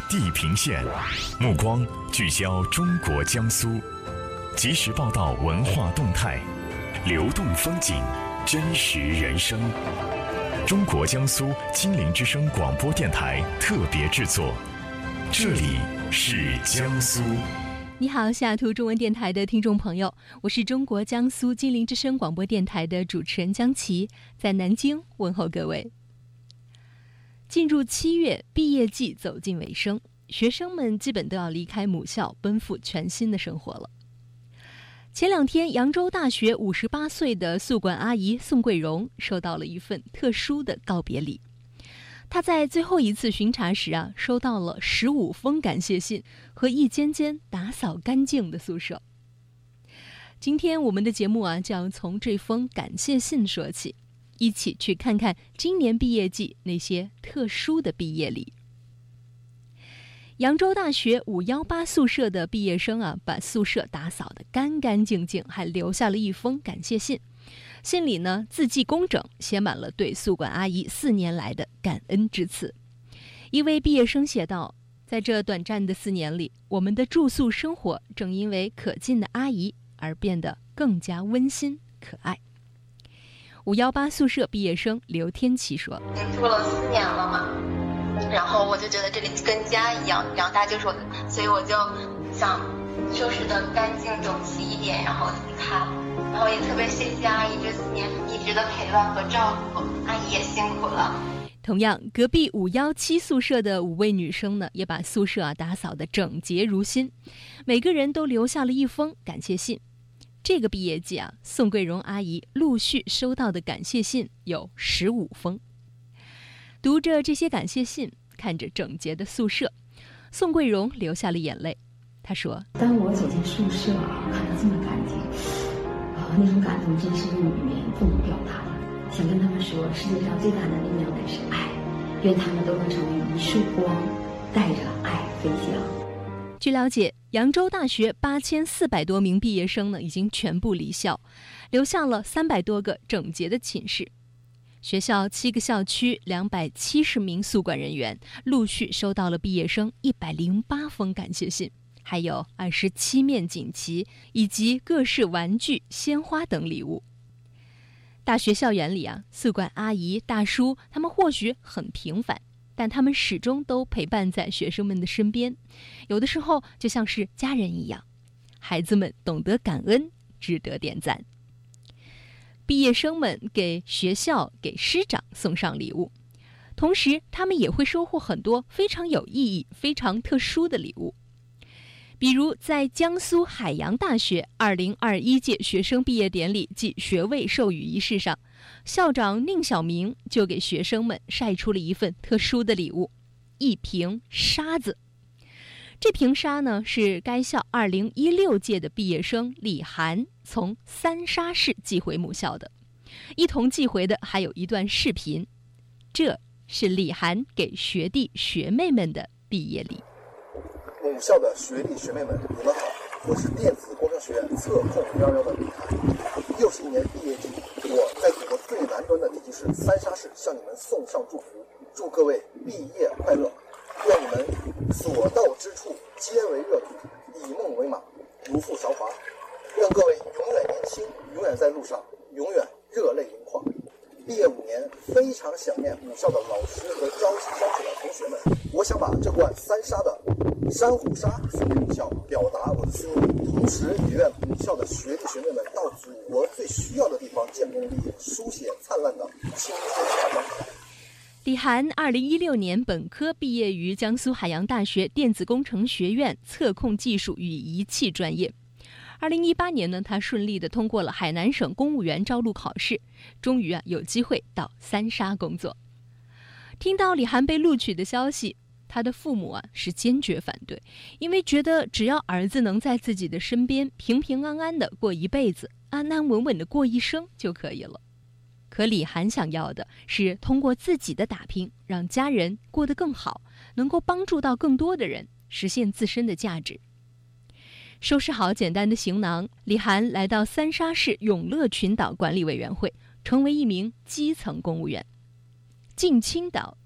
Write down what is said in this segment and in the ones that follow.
地平线，目光聚焦中国江苏，及时报道文化动态，流动风景，真实人生。中国江苏金陵之声广播电台特别制作，这里是江苏。 你好，西雅图中文电台的听众朋友，我是中国江苏金陵之声广播电台的主持人江琪，在南京问候各位。进入7月，毕业季走进尾声，学生们基本都要离开母校，奔赴全新的生活了。前2天，扬州大学58岁的宿管阿姨宋桂荣收到了一份特殊的告别礼。她在最后一次巡查时收到了15封感谢信和一间间打扫干净的宿舍。今天我们的节目就要从这封感谢信说起，一起去看看今年毕业季那些特殊的毕业礼。扬州大学518宿舍的毕业生把宿舍打扫得干干净净，还留下了一封感谢信。信里呢，字迹工整，写满了对宿管阿姨4年来的感恩之词。一位毕业生写道：在这短暂的4年里，我们的住宿生活正因为可敬的阿姨而变得更加温馨可爱。518宿舍毕业生刘天琪说： 已经住了4年了嘛，然后我就觉得这里跟家一样，长大就是我的，所以我就想收拾得干净整齐一点，然后离开。然后也特别谢谢阿姨这4年一直的陪伴和照顾，阿姨也辛苦了。 同样，隔壁517宿舍的5位女生呢，也把宿舍打扫得整洁如新，每个人都留下了一封感谢信。这个毕业季宋桂荣阿姨陆续收到的感谢信有15封。读着这些感谢信，看着整洁的宿舍，宋桂荣流下了眼泪。她说： 当我走进宿舍看到这么干净，那种感动真是用语言不能表达的。想跟他们说，世界上最大的力量乃是爱，愿他们都能成为一束光，带着爱飞翔。 据了解，扬州大学8400多名毕业生呢，已经全部离校，留下了300多个整洁的寝室。学校7个校区270名宿管人员陆续收到了毕业生108封感谢信，还有27面锦旗以及各式玩具、鲜花等礼物。大学校园里宿管阿姨、大叔他们或许很平凡，但他们始终都陪伴在学生们的身边，有的时候就像是家人一样。孩子们懂得感恩，值得点赞。毕业生们给学校、给师长送上礼物，同时他们也会收获很多非常有意义、非常特殊的礼物。比如在江苏海洋大学2021届学生毕业典礼暨学位授予仪式上，校长宁晓明就给学生们晒出了一份特殊的礼物——一瓶沙子。这瓶沙呢，是该校2016届的毕业生李涵从三沙市寄回母校的，一同寄回的还有一段视频。这是李涵给学弟学妹们的毕业礼。 母校的学弟学妹们，你们好，我是电子工程学院测控111的李涵。又是一年毕业季，我在祖国最南端的地级市三沙市向你们送上祝福，祝各位毕业快乐，愿你们所到之处皆为热土，以梦为马，如赴韶华，愿各位永远年轻，永远在路上，永远热泪盈眶。毕业5年，非常想念母校的老师和朝夕相处的同学们。我想把这罐三沙的珊瑚沙送给母校，表达我的思念。同时，也愿母校的学弟学妹们到祖国最需要的地方建功立业，书写灿烂的青春华章。 李涵2016年本科毕业于江苏海洋大学电子工程学院测控技术与仪器专业。2018年呢，他顺利地通过了海南省公务员招录考试，终于有机会到三沙工作。听到李涵被录取的消息，他的父母是坚决反对，因为觉得只要儿子能在自己的身边平平安安地过一辈子，安安稳稳地过一生就可以了。可李涵想要的是通过自己的打拼，让家人过得更好，能够帮助到更多的人，实现自身的价值。收拾好简单的行囊，李涵来到三沙市永乐群岛管理委员会，成为一名基层公务员。进青岛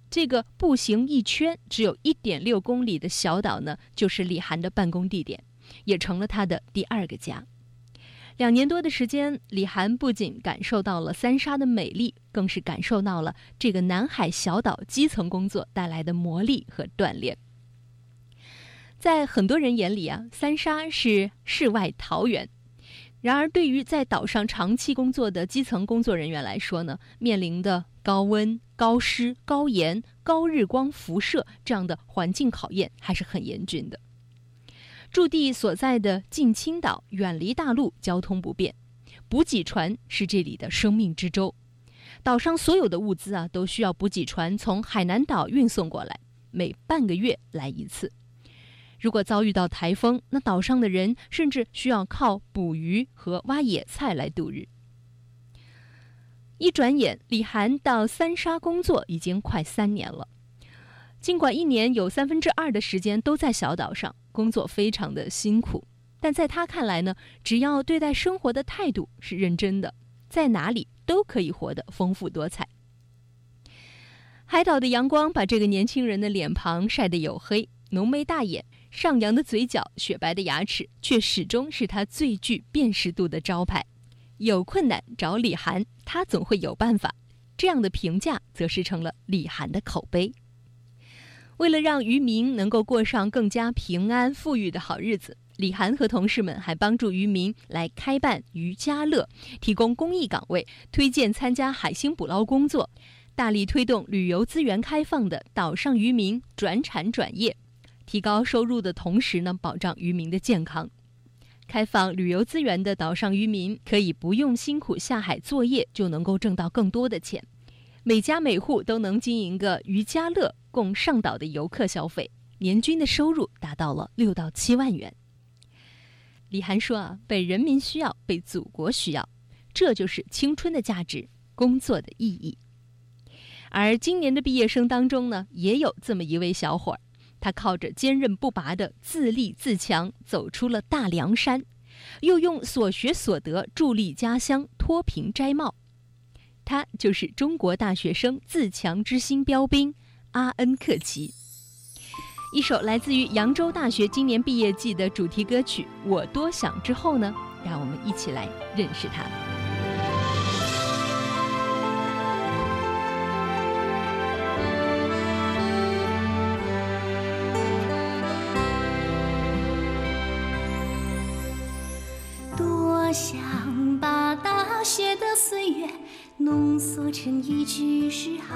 这个步行一圈只有1.6公里的小岛呢，就是李涵的办公地点，也成了他的第2个家。2年多的时间，李涵不仅感受到了三沙的美丽，更是感受到了这个南海小岛基层工作带来的磨砺和锻炼。在很多人眼里啊，三沙是世外桃源。然而，对于在岛上长期工作的基层工作人员来说呢，面临的高温、高湿、高盐、高日光辐射这样的环境考验还是很严峻的。驻地所在的近青岛远离大陆，交通不便，补给船是这里的生命之舟。岛上所有的物资啊，都需要补给船从海南岛运送过来，每半个月来一次。如果遭遇到台风，那岛上的人甚至需要靠捕鱼和挖野菜来度日。一转眼，李涵到三沙工作已经快3年了。尽管1年有2/3的时间都在小岛上，工作非常的辛苦，但在他看来呢，只要对待生活的态度是认真的，在哪里都可以活得丰富多彩。海岛的阳光把这个年轻人的脸庞晒得黝黑，浓眉大眼，上扬的嘴角，雪白的牙齿，却始终是他最具辨识度的招牌。有困难找李涵，他总会有办法。这样的评价则是成了李涵的口碑。为了让渔民能够过上更加平安富裕的好日子，李涵和同事们还帮助渔民来开办渔家乐，提供公益岗位，推荐参加海星捕捞工作，大力推动旅游资源开放的岛上渔民转产转业，提高收入的同时呢，保障渔民的健康。开放旅游资源的岛上渔民可以不用辛苦下海作业，就能够挣到更多的钱。每家每户都能经营个渔家乐，供上岛的游客消费，年均的收入达到了6到7万元。李涵说啊，被人民需要，被祖国需要，这就是青春的价值，工作的意义。而今年的毕业生当中呢，也有这么一位小伙儿，他靠着坚韧不拔的自立自强，走出了大凉山，又用所学所得助力家乡，脱贫摘帽。他就是中国大学生自强之心标兵阿恩克奇。一首来自于扬州大学今年毕业季的主题歌曲《我多想》之后呢，让我们一起来认识他。 多想把大学的岁月浓缩成一句诗行，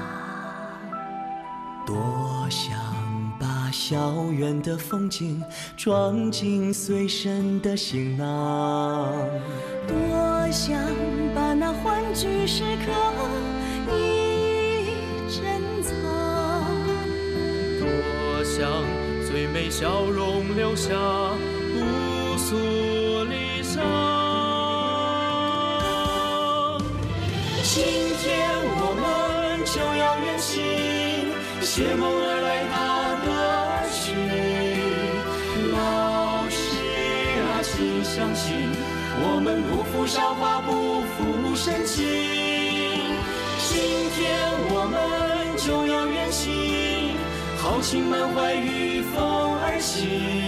多想把校园的风景装进随身的行囊， 多想把那欢聚时刻一珍藏， 多想最美笑容留下无数离伤。 今天我们就要远行，携梦而来踏歌去。老师啊，请相信，我们不负韶华，不负深情。今天我们就要远行，豪情满怀，御风而行。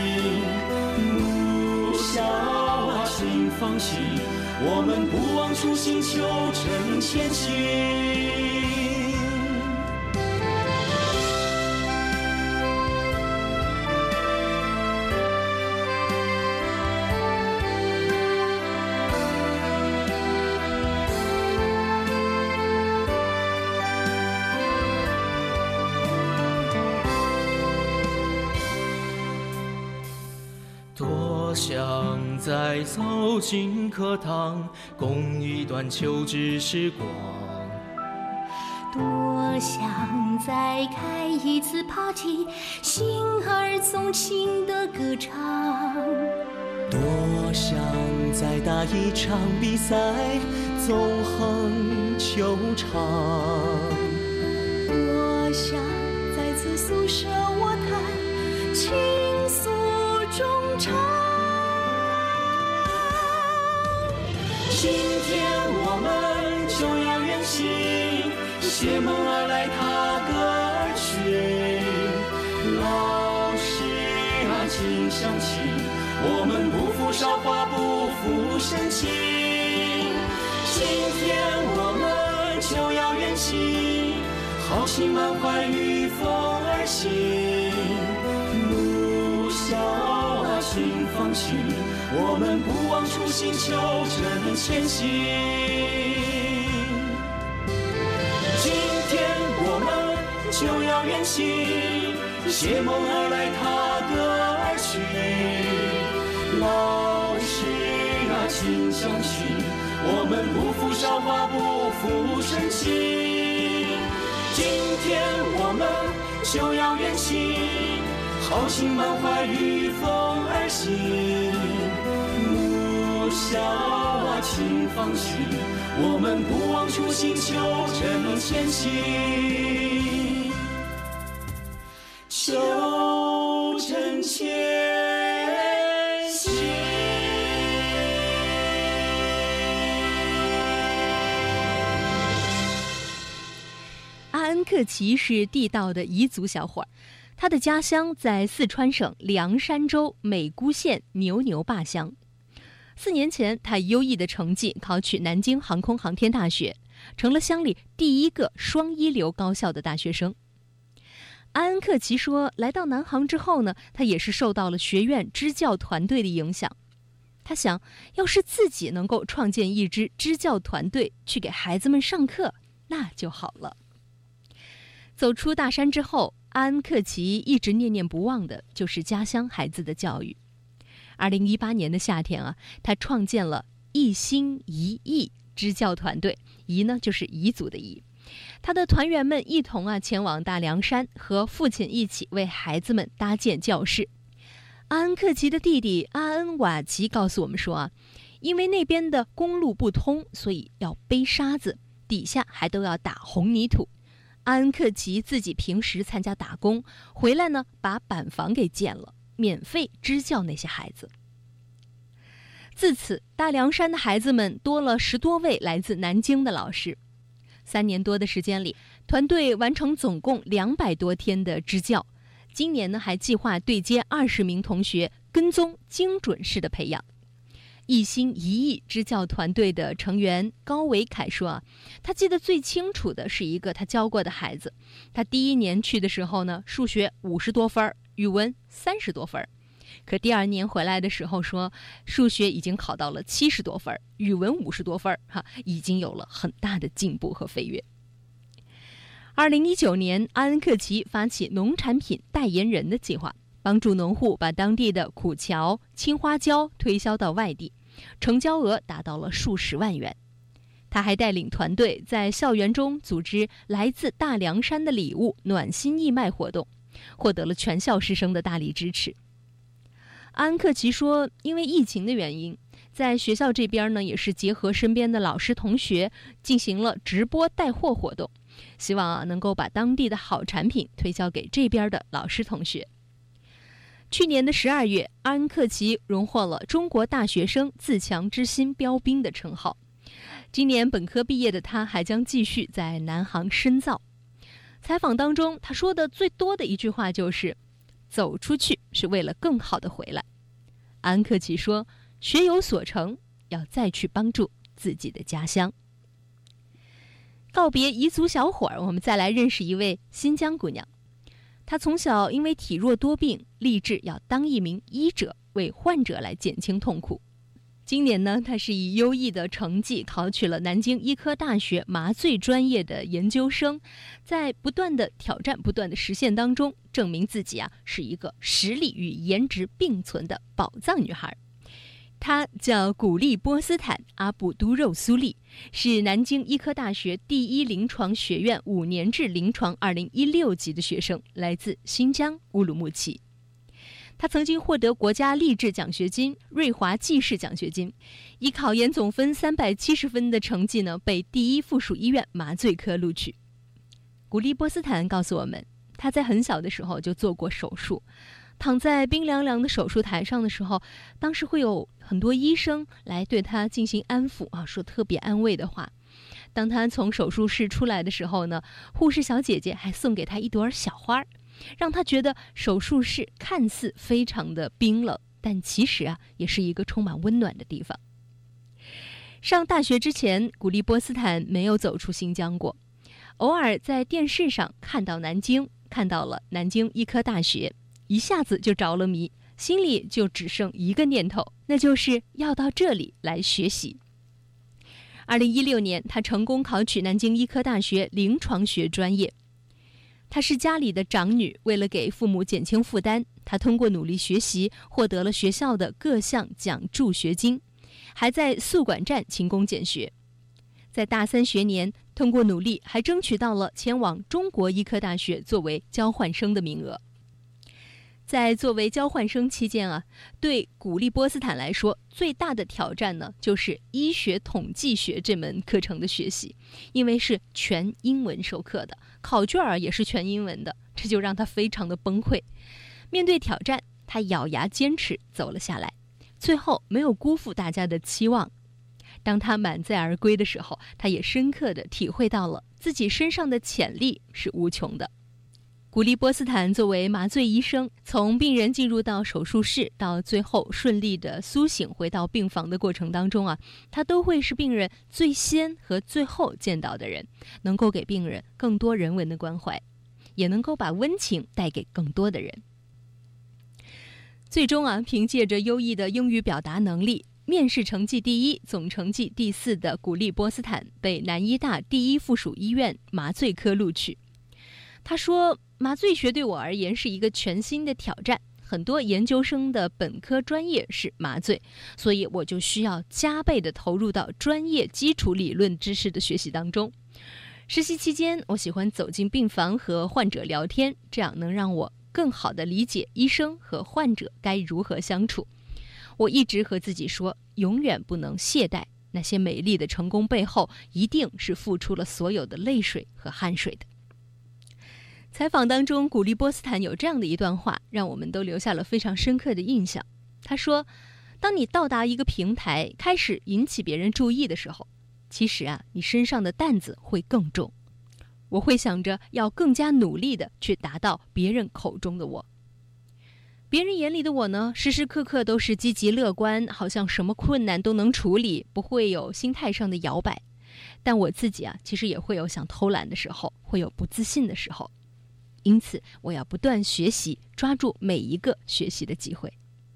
不孝啊，请放心，我们不忘初心，求真前行。 多想再走进课堂，共一段求知时光。 多想再开一次 party， 心儿纵情的歌唱。 多想再打一场比赛，纵横球场。 多想再次诉说我弹倾诉衷肠。 今天我们就要远行，携梦而来踏歌而去。 请相信，我们不负韶华，不负深情。今天我们就要远行，豪情满怀，御风而行。路遥啊，请放心，我们不忘初心，求真前行。今天我们就要远行，携梦而来，踏歌而去。老师啊，请相信，我们不负韶华，不负深情。今天我们就要远行，豪情满怀，御风而行。路遥啊，请放心，我们不忘初心，求真前行，求真前行。 阿恩克旗是地道的彝族小伙儿，他的家乡在四川省凉山州美姑县牛牛坝乡。4年前，他以优异的成绩考取南京航空航天大学，成了乡里第一个双一流高校的大学生。阿恩克旗说，来到南航之后呢，他也是受到了学院支教团队的影响。他想，要是自己能够创建一支支教团队去给孩子们上课，那就好了。走出大山之后，阿恩克旗一直念念不忘的就是家乡孩子的教育。2018年的夏天啊，他创建了一心一意支教团队，彝呢就是彝族的彝。他的团员们一同前往大凉山，和父亲一起为孩子们搭建教室。阿恩克旗的弟弟阿恩瓦旗告诉我们说因为那边的公路不通，所以要背沙子，底下还都要打红泥土。阿恩克旗自己平时参加打工，回来呢把板房给建了，免费支教那些孩子。自此，大凉山的孩子们多了10多位来自南京的老师。3年多的时间里，团队完成总共200多天的支教。今年呢，还计划对接20名同学，跟踪精准式的培养。一心一意支教团队的成员高维凯说他记得最清楚的是一个他教过的孩子。他第1年去的时候呢，数学50多分，语文30多分。可第2年回来的时候说，数学已经考到了70多分，语文50多分，已经有了很大的进步和飞跃。2019年，阿恩克旗发起农产品代言人的计划，帮助农户把当地的苦荞、青花椒推销到外地，成交额达到了数十万元。他还带领团队在校园中组织来自大凉山的礼物暖心义卖活动，获得了全校师生的大力支持。阿恩克旗说，因为疫情的原因，在学校这边呢，也是结合身边的老师同学进行了直播带货活动，希望能够把当地的好产品推销给这边的老师同学。去年的12月，阿恩克旗荣获了中国大学生自强之心标兵的称号。今年本科毕业的他还将继续在南航深造。采访当中，他说的最多的一句话就是走出去是为了更好的回来。阿恩克旗说，学有所成，要再去帮助自己的家乡。告别彝族小伙儿，我们再来认识一位新疆姑娘。她从小因为体弱多病，立志要当一名医者，为患者来减轻痛苦。今年呢，她是以优异的成绩考取了南京医科大学麻醉专业的研究生，在不断的挑战、不断的实现当中，证明自己是一个实力与颜值并存的宝藏女孩。她叫古丽波斯坦阿布都肉苏丽，是南京医科大学第1临床学院5年制临床2016级的学生，来自新疆乌鲁木齐。他曾经获得国家励志奖学金、瑞华济世奖学金，以考研总分370分的成绩呢，被第1附属医院麻醉科录取。古丽波斯坦告诉我们，他在很小的时候就做过手术，躺在冰凉凉的手术台上的时候，当时会有很多医生来对他进行安抚说特别安慰的话。当他从手术室出来的时候呢，护士小姐姐还送给他一朵小花， 让他觉得手术室看似非常的冰冷，但其实也是一个充满温暖的地方。上大学之前，古利波斯坦没有走出新疆过，偶尔在电视上看到南京，看到了南京医科大学，一下子就着了迷，心里就只剩一个念头，那就是要到这里来学习。2016年，他成功考取南京医科大学临床学专业。她是家里的长女，为了给父母减轻负担，她通过努力学习，获得了学校的各项奖助学金，还在宿管站勤工俭学。在大3学年，通过努力，还争取到了前往中国医科大学作为交换生的名额。在作为交换生期间对古利波斯坦来说，最大的挑战呢，就是医学统计学这门课程的学习，因为是全英文授课的，考卷也是全英文的，这就让他非常的崩溃。面对挑战，他咬牙坚持走了下来，最后没有辜负大家的期望。当他满载而归的时候，他也深刻地体会到了自己身上的潜力是无穷的。古利波斯坦作为麻醉医生，从病人进入到手术室到最后顺利的苏醒回到病房的过程当中他都会是病人最先和最后见到的人，能够给病人更多人文的关怀，也能够把温情带给更多的人。最终凭借着优异的英语表达能力，面试成绩第1、总成绩第4的古利波斯坦被南医大第1附属医院麻醉科录取。他说，麻醉学对我而言是一个全新的挑战，很多研究生的本科专业是麻醉，所以我就需要加倍的投入到专业基础理论知识的学习当中。实习期间，我喜欢走进病房和患者聊天，这样能让我更好地理解医生和患者该如何相处。我一直和自己说，永远不能懈怠，那些美丽的成功背后，一定是付出了所有的泪水和汗水的。采访当中，古利波斯坦有这样的一段话，让我们都留下了非常深刻的印象。他说，当你到达一个平台，开始引起别人注意的时候，其实你身上的担子会更重。我会想着要更加努力的去达到别人口中的我。别人眼里的我呢，时时刻刻都是积极乐观，好像什么困难都能处理，不会有心态上的摇摆。但我自己其实也会有想偷懒的时候，会有不自信的时候。因此，我要不断学习，抓住每一个学习的机会，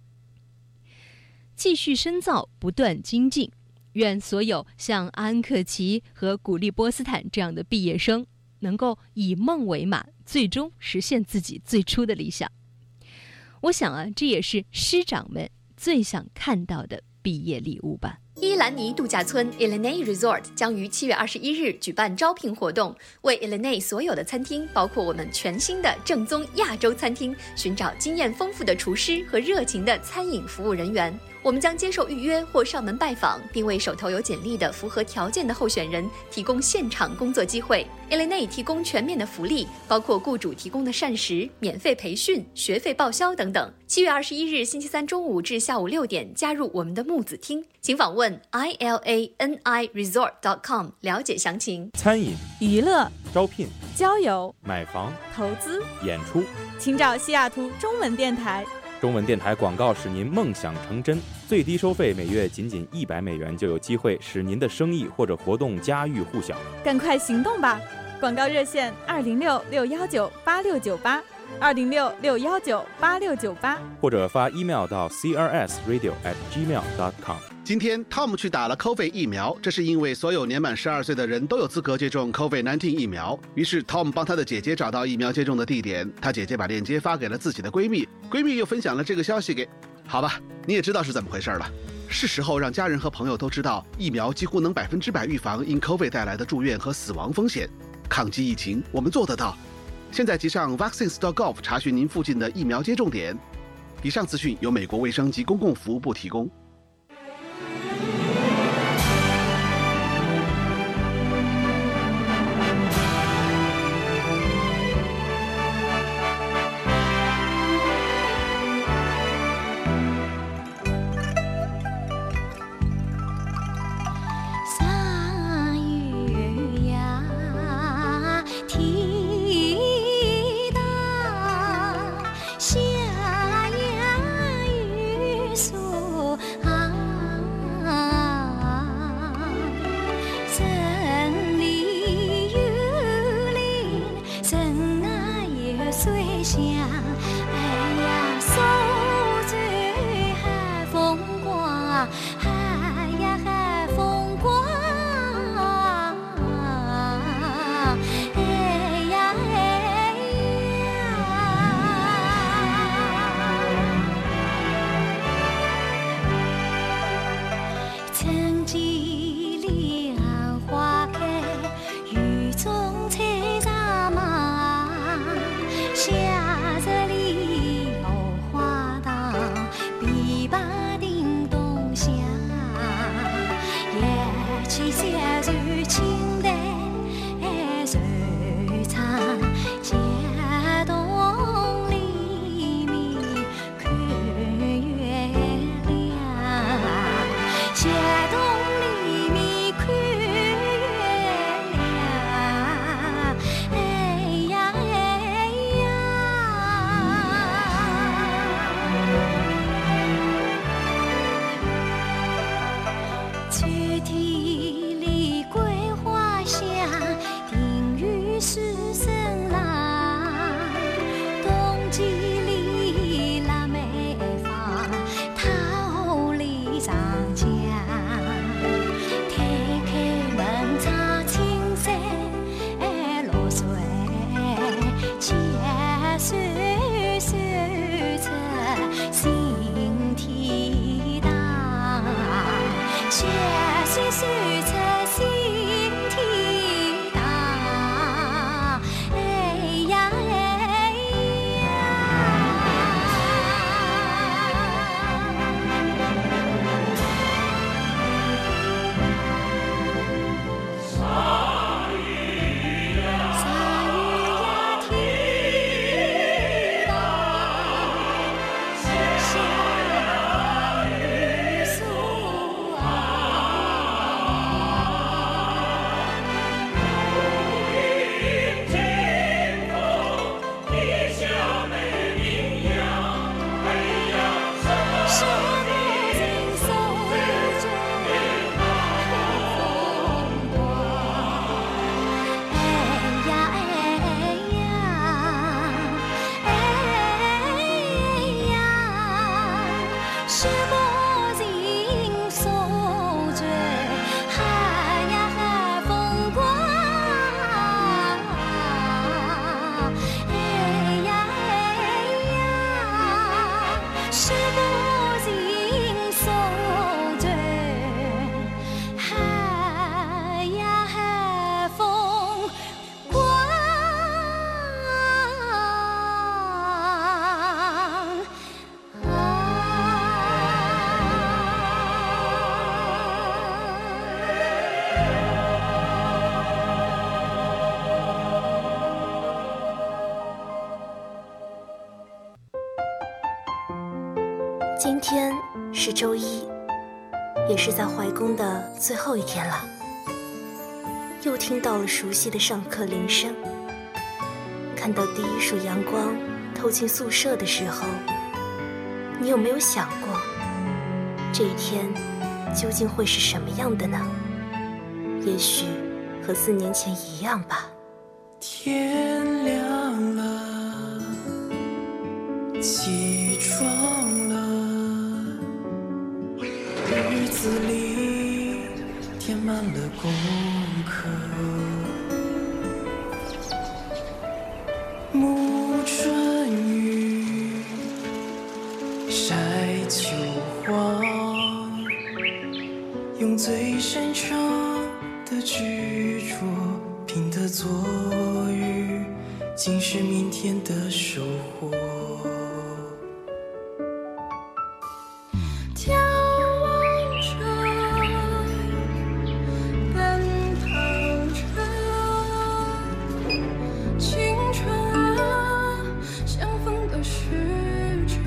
继续深造，不断精进。愿所有像阿恩克奇和古利波斯坦这样的毕业生，能够以梦为马，最终实现自己最初的理想。我想这也是师长们最想看到的毕业礼物吧。 伊兰尼度假村 Illinois Resort 将于7月21日举办招聘活动，为 Illinois 所有的餐厅，包括我们全新的正宗亚洲餐厅，寻找经验丰富的厨师和热情的餐饮服务人员。我们将接受预约或上门拜访，并为手头有简历的符合条件的候选人提供现场工作机会。Illinois 提供全面的福利，包括雇主提供的膳食、免费培训、学费报销等等。7月21日星期三中午至下午6点，加入我们的木子厅，请访问 ilaniresort.com 了解详情。 餐饮、 娱乐、 招聘、 交友、 买房、 投资、 演出， 请找西雅图中文电台。 中文电台广告使您梦想成真，最低收费每月仅$100就有机会使您的生意或者活动家喻户晓。 赶快行动吧！广告热线206-619-8698，206-619-8698， 或者发 email 到 crsradio@gmail.com。 今天 Tom 去打了 COVID 疫苗，这是因为所有年满12岁的人都有资格接种 COVID-19 疫苗。于是 Tom 帮他的姐姐找到疫苗接种的地点，他姐姐把链接发给了自己的闺蜜，闺蜜又分享了这个消息给……好吧，你也知道是怎么回事了。是时候让家人和朋友都知道，疫苗几乎能100%预防因 COVID 带来的住院和死亡风险。抗击疫情，我们做得到。现在即上 vaccines.gov 查询您附近的疫苗接种点。以上资讯由美国卫生及公共服务部提供。 是无情所追，海呀海风光。 今天是周一，也是在怀宫的最后一天了。又听到了熟悉的上课铃声，看到第一束阳光透进宿舍的时候，你有没有想过，这一天究竟会是什么样的呢？也许和4年前一样吧。 天亮了，起床了，日子里填满了功课，暮春雨，晒秋黄，用最擅长的执着拼的作语，竟是明天的收获。 眺望着，奔跑着，青春啊，相逢的时辰，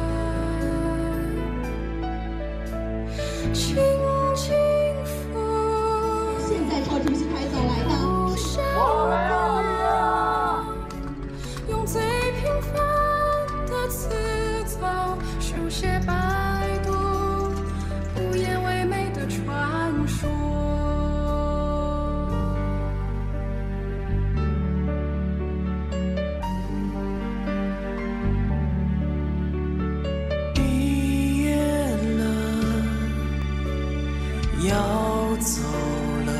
轻轻拂。 现在朝主席台走来的， 我来了。用最平凡的词藻书写百度不言唯美的传说。 毕业了，要走了，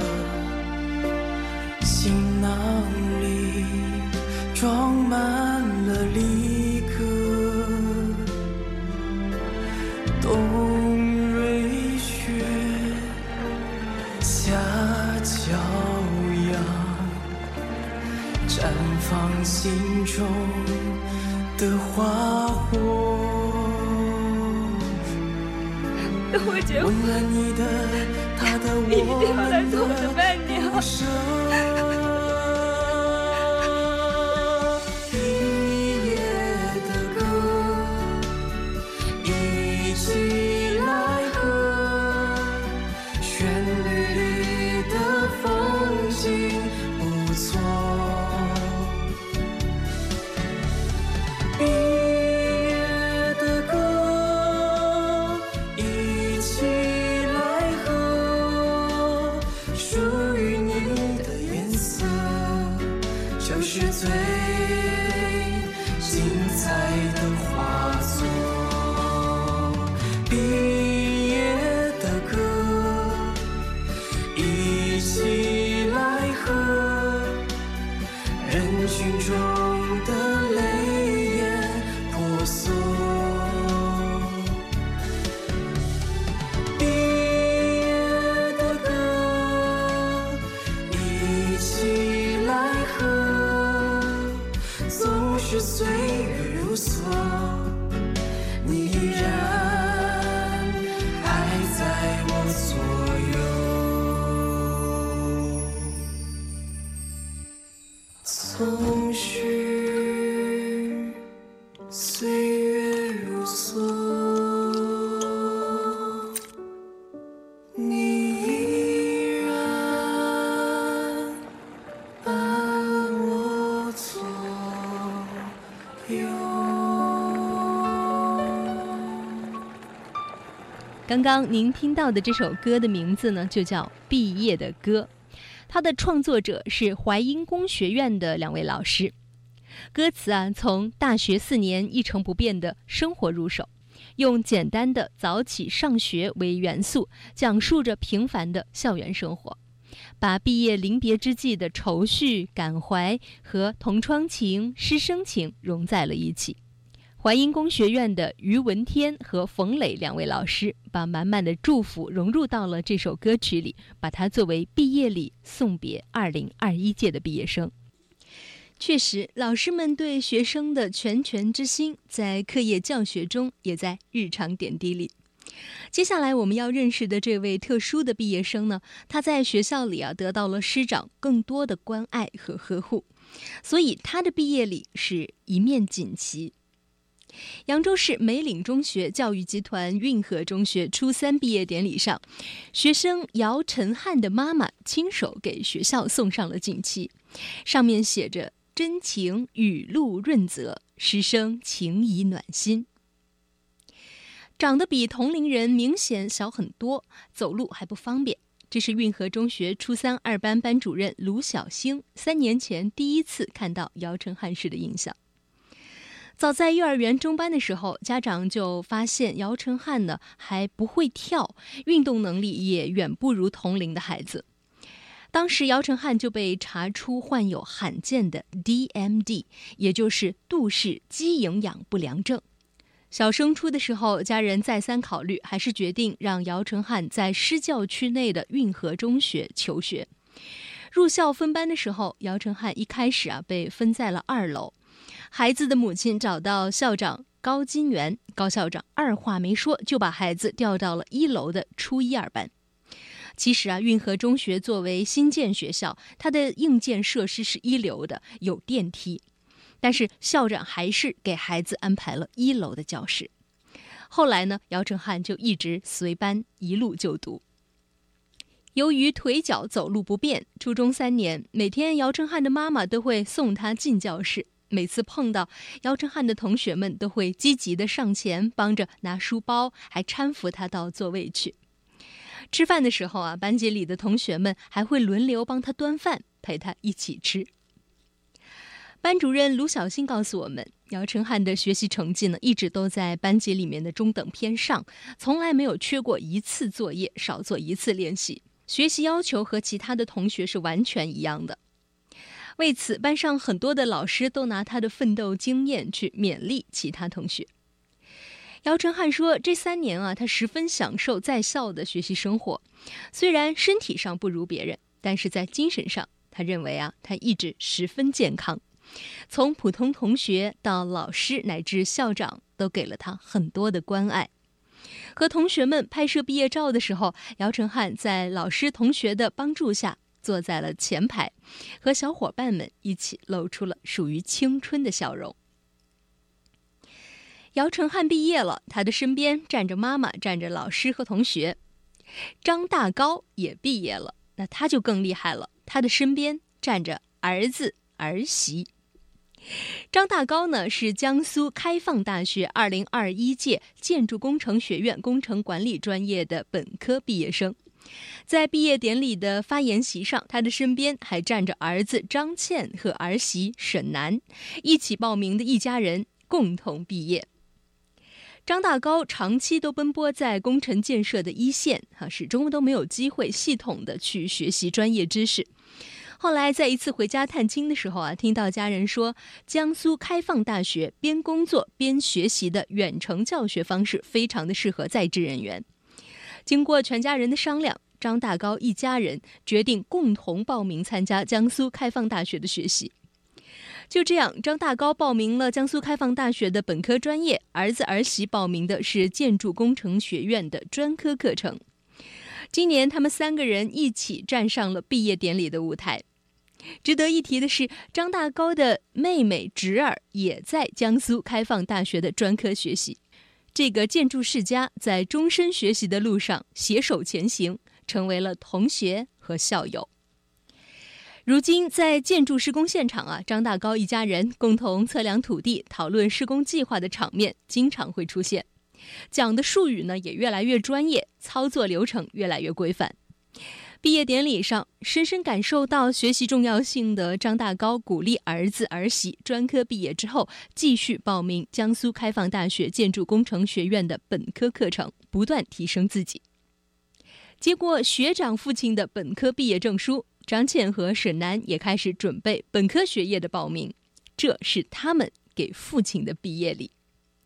行囊里装满了离歌，冬瑞雪，夏骄阳，绽放心中的花火。 我结婚， 问了你的，他的， 你一定要来做我的伴娘。 毕业的歌，一起来和，旋律里的风景不错。毕业的歌，一起来和，属于你的颜色，就是最精彩的画作。毕业的歌，一起来和，人群中的泪眼婆娑。毕业的歌，一起来和，总是岁月如梭，你依然还在我左右。总是岁月如梭，你依然伴我左右。 刚刚您听到的这首歌的名字呢，就叫《毕业的歌》，它的创作者是淮阴工学院的2位老师。歌词从大学4年一成不变的生活入手，用简单的早起上学为元素，讲述着平凡的校园生活，把毕业临别之际的愁绪、感怀和同窗情、师生情融在了一起。 淮阴工学院的于文天和冯磊2位老师把满满的祝福融入到了这首歌曲里，把它作为毕业礼送别2021届的毕业生。确实，老师们对学生的拳之心，在课业教学中，也在日常点滴里。接下来我们要认识的这位特殊的毕业生呢，他在学校里得到了师长更多的关爱和呵护，所以他的毕业礼是一面锦旗。扬州市梅岭中学教育集团运河中学初3毕业典礼上，学生姚晨汉的妈妈亲手给学校送上了锦旗，上面写着真情雨露润泽，师生情谊暖心。长得比同龄人明显小很多，走路还不方便。这是运河中学初3 2班班主任卢小星3年前第一次看到姚晨汉时的印象。早在幼儿园中班的时候，家长就发现姚晨汉呢还不会跳，运动能力也远不如同龄的孩子。当时姚晨汉就被查出患有罕见的 DMD， 也就是杜氏肌营养不良症。小升初的时候，家人再三考虑，还是决定让姚晨汉在市教区内的运河中学求学。入校分班的时候，姚晨汉一开始被分在了2楼。孩子的母亲找到校长高金元，高校长二话没说就把孩子调到了1楼的初1 2班。其实运河中学作为新建学校，它的硬件设施是一流的，有电梯。但是校长还是给孩子安排了1楼的教室。后来呢，姚晨汉就一直随班一路就读。由于腿脚走路不便，初中3年，每天姚晨汉的妈妈都会送他进教室。每次碰到姚晨汉的同学们，都会积极地上前帮着拿书包，还搀扶他到座位去。吃饭的时候班级里的同学们还会轮流帮他端饭，陪他一起吃。班主任卢小星告诉我们，姚晨汉的学习成绩呢，一直都在班级里面的中等偏上，从来没有缺过1次作业，少做1次练习，学习要求和其他的同学是完全一样的。为此，班上很多的老师都拿他的奋斗经验去勉励其他同学。姚晨汉说，这3年他十分享受在校的学习生活，虽然身体上不如别人，但是在精神上，他认为他一直十分健康。从普通同学到老师乃至校长都给了他很多的关爱。和同学们拍摄毕业照的时候，姚晨汉在老师同学的帮助下坐在了前排，和小伙伴们一起露出了属于青春的笑容。姚晨汉毕业了，他的身边站着妈妈，站着老师和同学。张大高也毕业了，那他就更厉害了，他的身边站着儿子儿媳。张大高呢，是江苏开放大学2021届建筑工程学院工程管理专业的本科毕业生。在毕业典礼的发言席上，他的身边还站着儿子张倩和儿媳沈楠，一起报名的一家人共同毕业。张大高长期都奔波在工程建设的一线，始终都没有机会系统的去学习专业知识。后来在一次回家探亲的时候听到家人说，江苏开放大学边工作边学习的远程教学方式非常的适合在职人员。经过全家人的商量，张大高一家人决定共同报名参加江苏开放大学的学习。就这样，张大高报名了江苏开放大学的本科专业，儿子儿媳报名的是建筑工程学院的专科课程。今年他们3个人一起站上了毕业典礼的舞台。值得一提的是，张大高的妹妹侄儿也在江苏开放大学的专科学习。这个建筑世家在终身学习的路上携手前行，成为了同学和校友。如今在建筑施工现场张大高一家人共同测量土地、讨论施工计划的场面经常会出现，讲的术语呢也越来越专业，操作流程越来越规范。毕业典礼上，深深感受到学习重要性的张大高鼓励儿子儿媳专科毕业之后继续报名江苏开放大学建筑工程学院的本科课程，不断提升自己。接过学长父亲的本科毕业证书，张倩和沈楠也开始准备本科学业的报名，这是他们给父亲的毕业礼。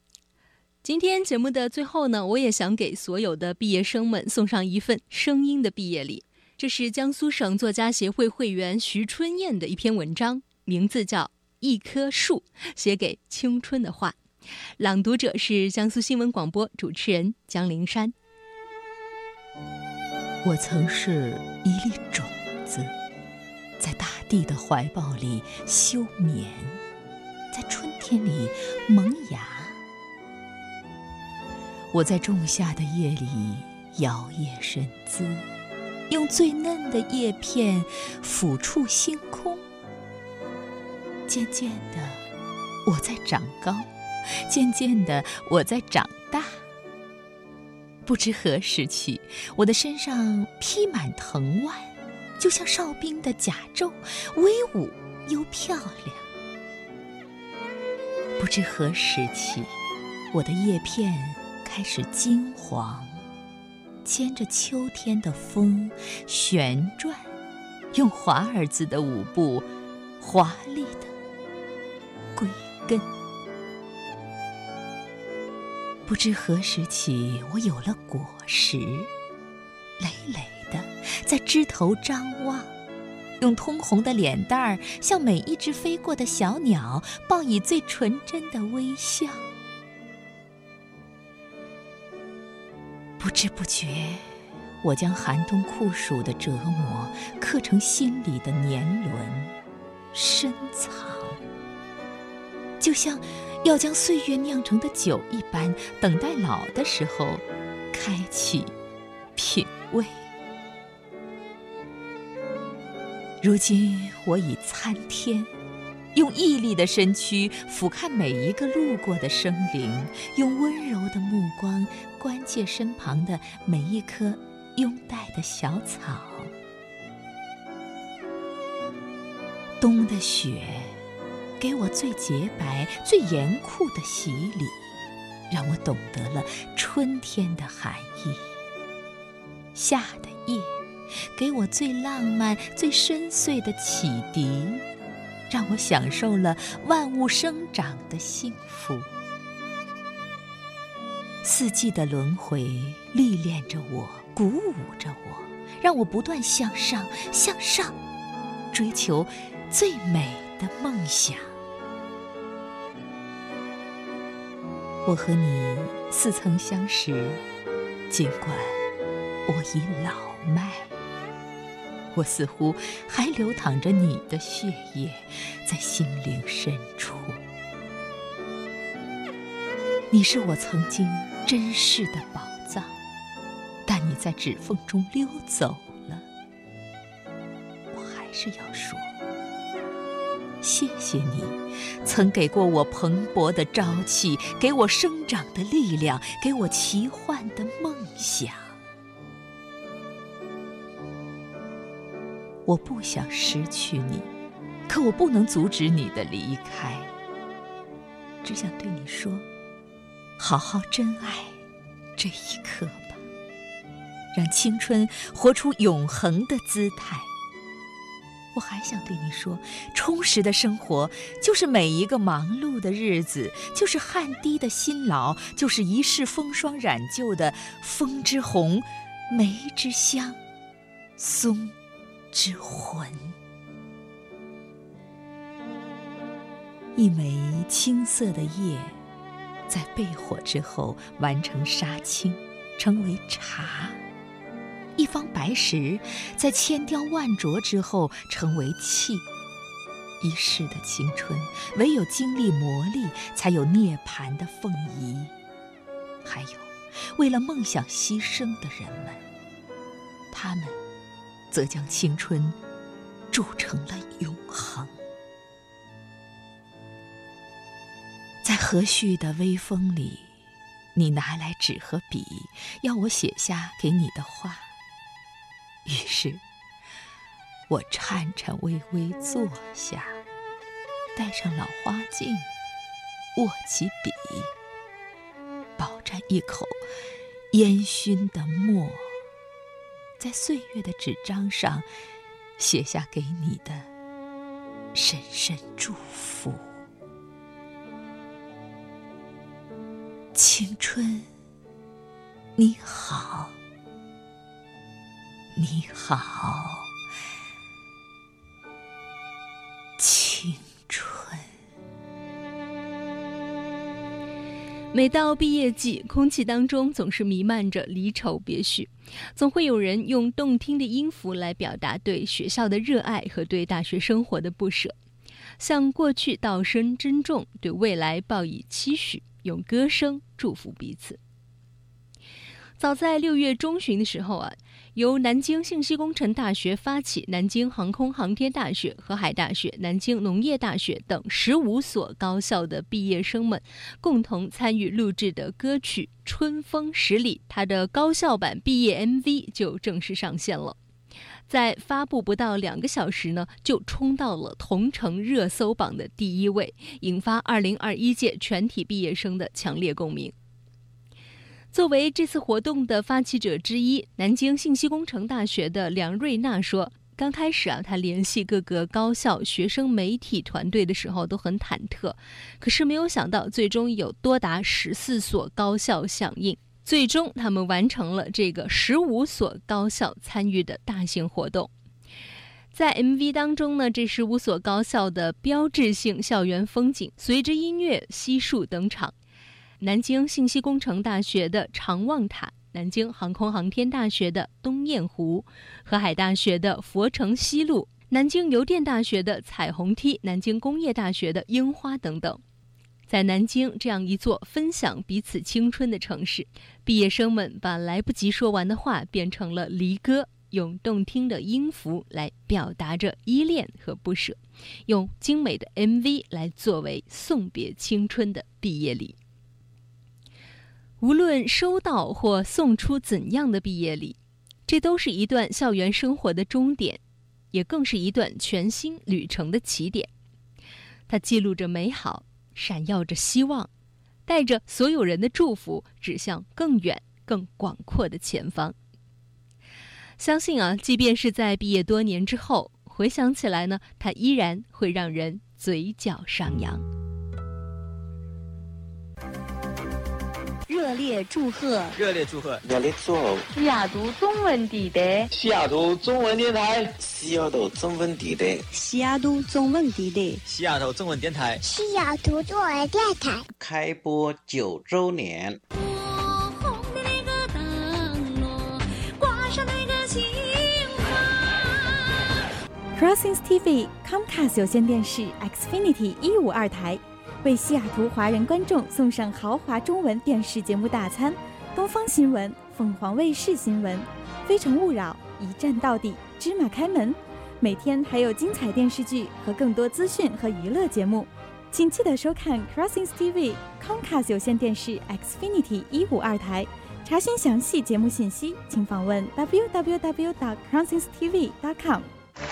今天节目的最后呢，我也想给所有的毕业生们送上一份声音的毕业礼。这是江苏省作家协会会员徐春燕的一篇文章，名字叫《一棵树写给青春的话》。朗读者是江苏新闻广播主持人江灵山。 我曾是一粒种子，在大地的怀抱里休眠，在春天里萌芽。我在仲夏的夜里摇曳身姿，用最嫩的叶片抚触星空。渐渐的，我在长高，渐渐的，我在长大。不知何时起，我的身上披满藤蔓，就像哨兵的甲胄，威武又漂亮。不知何时起，我的叶片开始金黄，牵着秋天的风旋转，用华尔兹的舞步华丽的归根。不知何时起，我有了果实，累累的在枝头张望，用通红的脸蛋儿向每一只飞过的小鸟报以最纯真的微笑。不知不觉，我将寒冬酷暑的折磨刻成心里的年轮，深藏，就像要将岁月酿成的酒一般，等待老的时候开启品味。如今我已参天，用毅力的身躯俯瞰每一个路过的生灵，用温柔的目光关切身旁的每一棵拥戴的小草。冬的雪给我最洁白、最严酷的洗礼，让我懂得了春天的含义。夏的夜给我最浪漫、最深邃的启迪，让我享受了万物生长的幸福。四季的轮回历练着我，鼓舞着我，让我不断向上，向上，追求最美的梦想。我和你似曾相识，尽管我已老迈，我似乎还流淌着你的血液在心灵深处。你是我曾经珍视的宝藏，但你在指缝中溜走了。我还是要说，谢谢你曾给过我蓬勃的朝气，给我生长的力量，给我奇幻的梦想。我不想失去你，可我不能阻止你的离开。只想对你说，好好珍爱这一刻吧，让青春活出永恒的姿态。我还想对你说，充实的生活就是每一个忙碌的日子，就是汗滴的辛劳，就是一世风霜染就的风之红，梅之香，松之魂。一枚青色的叶，在焙火之后完成杀青，成为茶。一方白石在千雕万琢之后成为器。一世的青春，唯有经历磨砺，才有涅槃的凤仪。还有为了梦想牺牲的人们，他们则将青春铸成了永恒。在和煦的微风里，你拿来纸和笔，要我写下给你的话。于是我颤颤巍巍坐下，戴上老花镜，握起笔，饱蘸一口烟熏的墨，在岁月的纸张上写下给你的深深祝福。 青春，你好，你好，青春。 每到毕业季，空气当中总是弥漫着离愁别绪，总会有人用动听的音符来表达对学校的热爱和对大学生活的不舍，向过去道声珍重，对未来报以期许，用歌声祝福彼此。早在6月中旬的时候由南京信息工程大学发起，南京航空航天大学、河海大学、南京农业大学等15所高校的毕业生们共同参与录制的歌曲《春风十里》，它的高校版毕业 MV 就正式上线了。在发布不到2个小时呢，就冲到了同城热搜榜的第1位，引发2021届全体毕业生的强烈共鸣。作为这次活动的发起者之一，南京信息工程大学的梁瑞娜说，刚开始他联系各个高校学生媒体团队的时候都很忐忑，可是没有想到最终有多达14所高校响应，最终他们完成了这个15所高校参与的大型活动。在 MV 当中呢，这15所高校的标志性校园风景随着音乐悉数登场。南京信息工程大学的长望塔，南京航空航天大学的东雁湖，河海大学的佛城西路，南京邮电大学的彩虹梯，南京工业大学的樱花等等。在南京这样一座分享彼此青春的城市，毕业生们把来不及说完的话变成了离歌，用动听的音符来表达着依恋和不舍，用精美的 MV 来作为送别青春的毕业礼。无论收到或送出怎样的毕业礼，这都是一段校园生活的终点，也更是一段全新旅程的起点。它记录着美好，闪耀着希望，带着所有人的祝福，指向更远、更广阔的前方。相信即便是在毕业多年之后，回想起来呢，它依然会让人嘴角上扬。 热烈祝贺！ 热烈祝贺！ 热烈祝贺！ 西雅图中文地带， 西雅图中文电台， 西雅图中文地带， 西雅图中文地带， 西雅图中文电台， 西雅图中文电台开播9周年。 红的那个灯笼，挂上那个情花。 Crossings TV Comcast 有线电视 Xfinity 152台。为西雅图华人观众送上豪华中文电视节目大餐，东方新闻、凤凰卫视新闻、非诚勿扰、一站到底、芝麻开门，每天还有精彩电视剧和更多资讯和娱乐节目，请记得收看 Crossings TV Comcast 有线电视 Xfinity 152台。查询详细节目信息，请访问 www.crossingstv.com。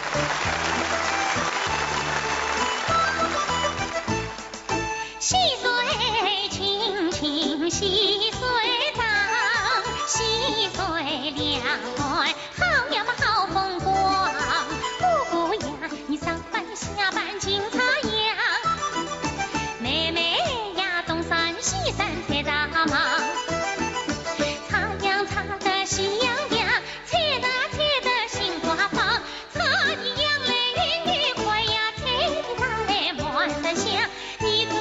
细水清清细水长，细水两岸好呀嘛好风光。姑姑呀，你上班下班经插秧，妹妹呀东山西山采大芒，插秧插得喜洋洋，采得心花放，插的秧嘞运愉快呀，采的它嘞满得香。你最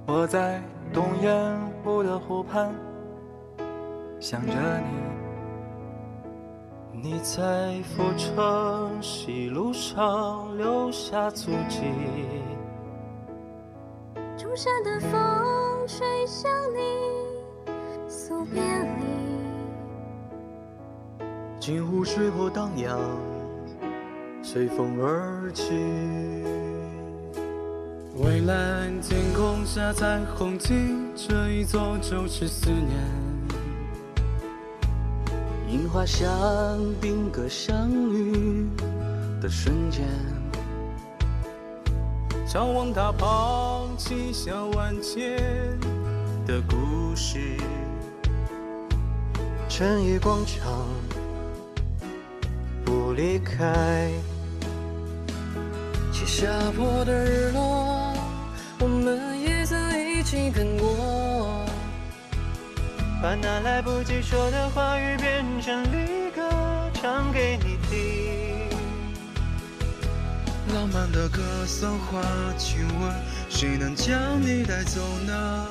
我在东烟雾的湖畔想着你，你在阜成西路上留下足迹， 仲夏的风吹向你诉别离， 镜湖水波荡漾，随风而起。蔚蓝天空下彩虹旗，这一座就是思念。樱花香定格相遇的瞬间，眺望大旁旗下万千的故事。诚意广场不离开，起下坡的日落，我们也曾一起看过，把那来不及说的话语变成离歌，唱给你听。浪漫的歌声化亲吻，谁能将你带走呢？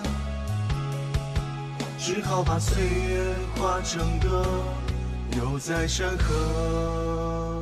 只好把岁月化成歌，留在山河。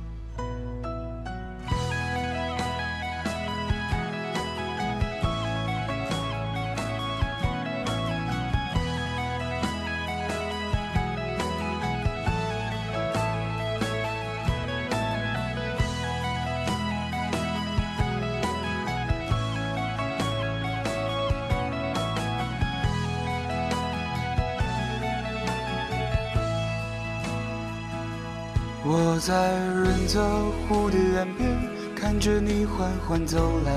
我在润泽湖的岸边，看着你缓缓走来，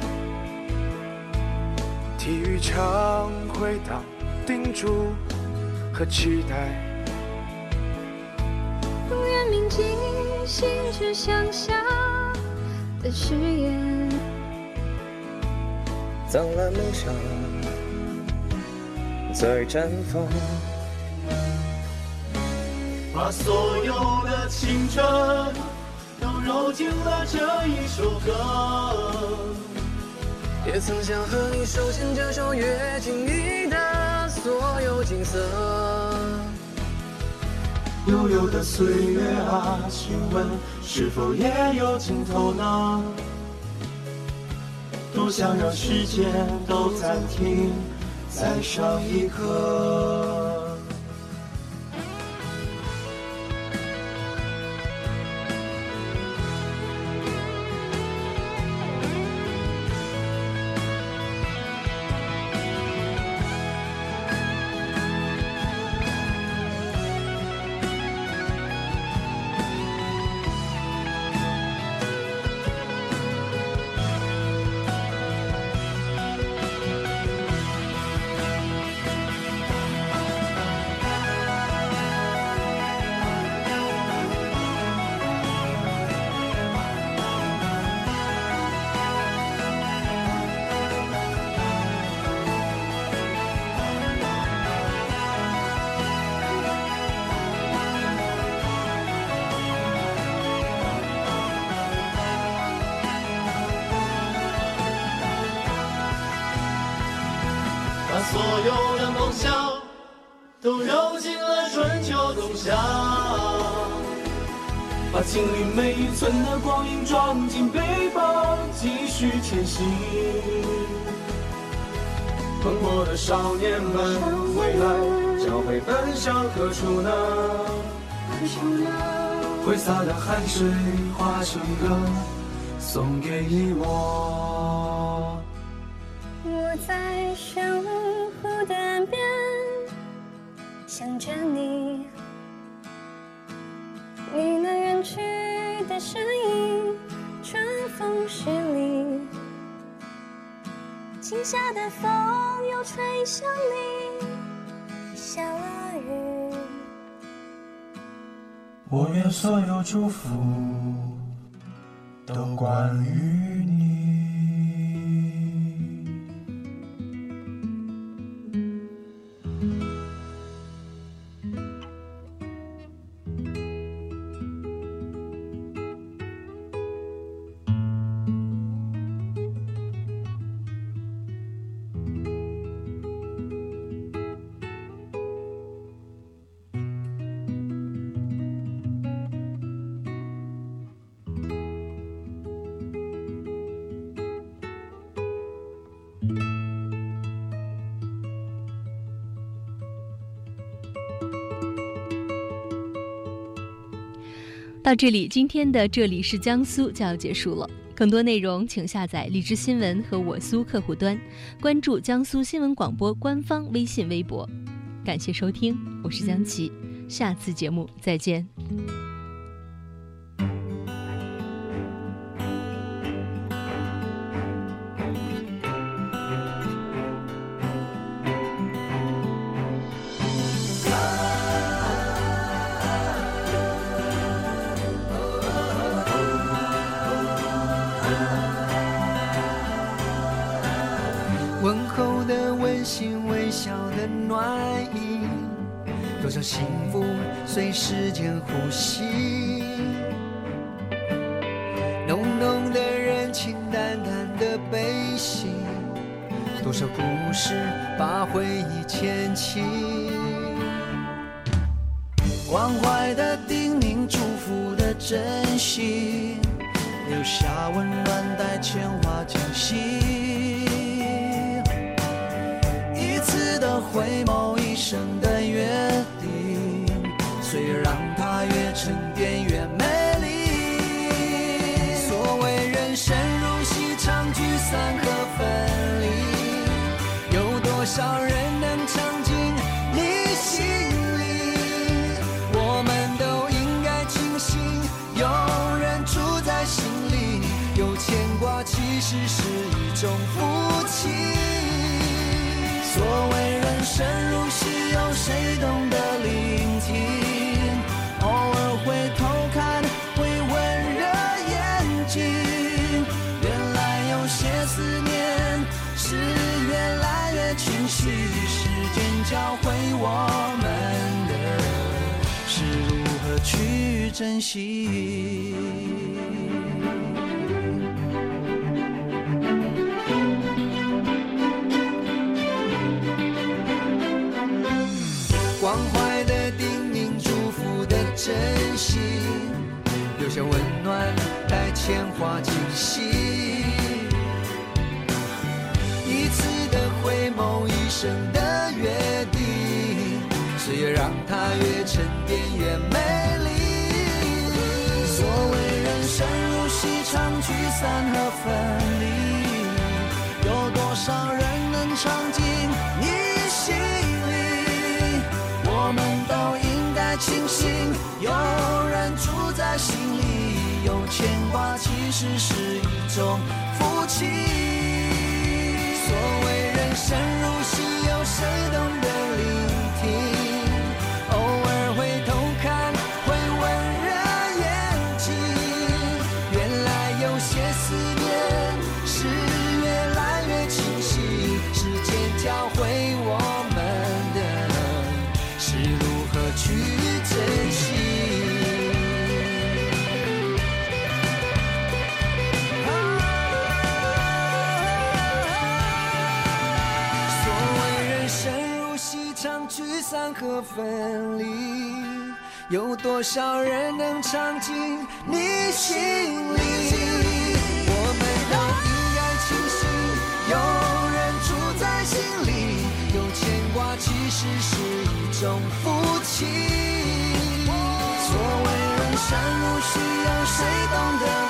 体育场回荡叮嘱和期待， 不愿铭记心只向下的誓言， 脏了梦想在绽放， 把所有的青春都揉进了这一首歌， 也曾想和你手牵着手跃进你的所有景色。 悠悠的岁月啊，请问是否也有尽头呢？多想让时间都暂停，再上一刻。把所有的梦想都揉进了春秋冬夏，把经历每一寸的光阴装进背包，继续前行。奔波的少年们，未来将会奔向何处呢？挥洒的汗水化成歌，送给你我。 我在山湖的岸边想着你，你那远去的身影，春风十里，今夏的风又吹向你，下了雨。 我愿所有祝福都关于你。 到这里，今天的这里是江苏就要结束了。更多内容请下载荔枝新闻和我苏客户端，关注江苏新闻广播官方微信微博。感谢收听，我是江琪，下次节目再见。 问候的温馨，微笑的暖意，多少幸福随时间呼吸，浓浓的人情，淡淡的悲喜，多少故事把回忆牵起，关怀的叮咛，祝福的珍惜，留下温暖，带牵挂惊喜，一次的回眸，一生的约定，虽让它越沉淀越美丽。所谓人生如戏，常聚散和分离，有多少人能尝进你心里？我们都应该庆幸，有人住在心里，有牵挂其实是一种福气。所谓人生如戏，有谁懂得聆听？偶尔回头看，会温热眼睛。原来有些思念是越来越清晰，时间教会我们的是如何去珍惜。关怀的叮咛，祝福的珍惜，留下温暖，带牵挂惊喜，一次的回眸，一生的约定，岁月让它越沉淀越美丽。所谓人生如戏，常聚散和分离，有多少人能尝进你心里？我们都应该庆幸，有人住在心里，有牵挂其实是一种福气。所谓人生如戏，有谁懂得聆听？偶尔回头看，会温热眼睛。原来有些思念是越来越清晰，时间教会我们的是如何去珍惜。所谓人生如戏，常聚散和分离，有多少人能尝进你心里？我们都应该庆幸，有人住在心里，有牵挂其实是一种福气。所谓人生如戏，有谁懂得